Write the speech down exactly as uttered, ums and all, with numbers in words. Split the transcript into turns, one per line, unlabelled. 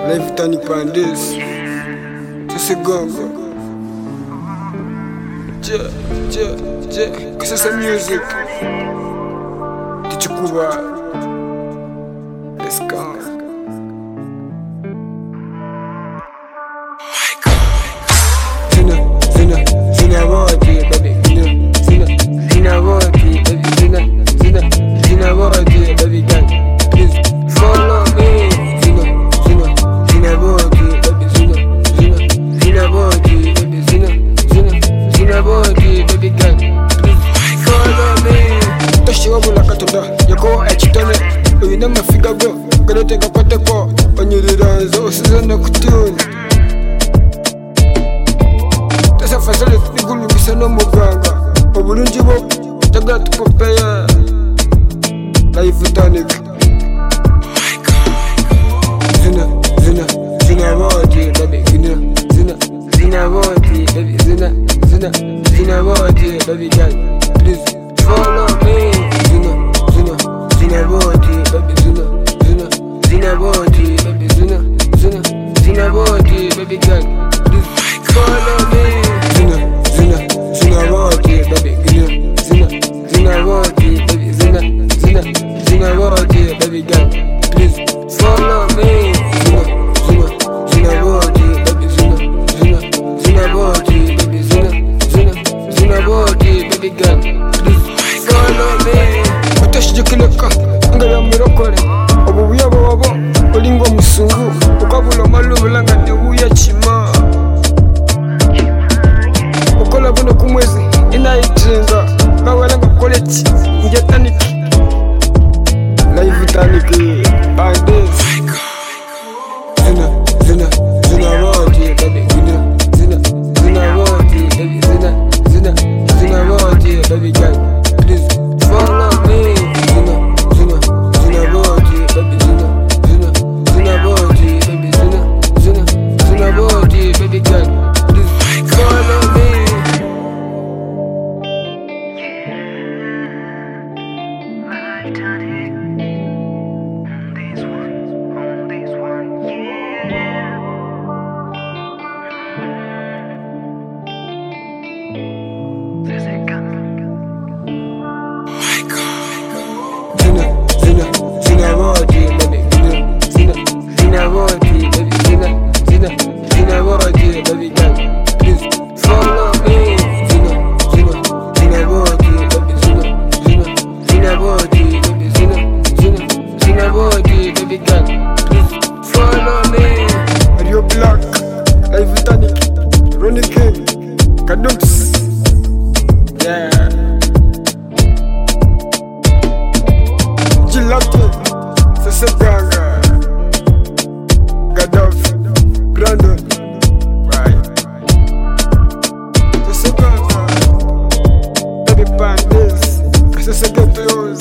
Life tani pandis. Sisi gongo. Je, je, je. Kisasa music. Tichukuba. Let's go. Zina, zina, zina body, baby. Zina, zina, zina body, baby. Zina, zina, zina body, baby. Girl, please follow me. Zina, zina, zina body, baby. Zina, zina, zina body, baby. Zina, zina, zina body, baby. Girl, please follow me. Tashi wabula katonda, yako echitone. Uyina mafiga bro, ganote kapate po. Onyiriranzo, usizana kutuni. Fasale igulu bisano muganga obulungi bo taga tupopeya life tonic zina zina zina body baby zina zina zina body baby zina zina zina body baby girl please follow me zina zina zina body baby zina zina zina body baby zina zina zina body baby girl please follow me. Zina body, baby, zina, zina, zina body, baby, zina, zina, zina body, baby girl, please follow me. Zina, zina, zina body, baby, zina, zina, zina body, baby, zina, zina, zina body, baby girl, please follow me. Utashije kileka, ngaya mirokore, obubuya bwabo, olingo musungu, ukabula malubula ngane uya chima. Okola buno kumwezi inaitinga kawala ngakoleti nje taniki live taniki pandis zina zina zina body baby zina zina zina body baby zina zina zina body baby girl please follow me zina zina zina body baby zina zina zina body baby zina zina zina body baby girl please follow me. Yeah. Gilate, Seseganga, Gaddafi, Brandon, right? Seseganga, Baby Pandis, Seseganga.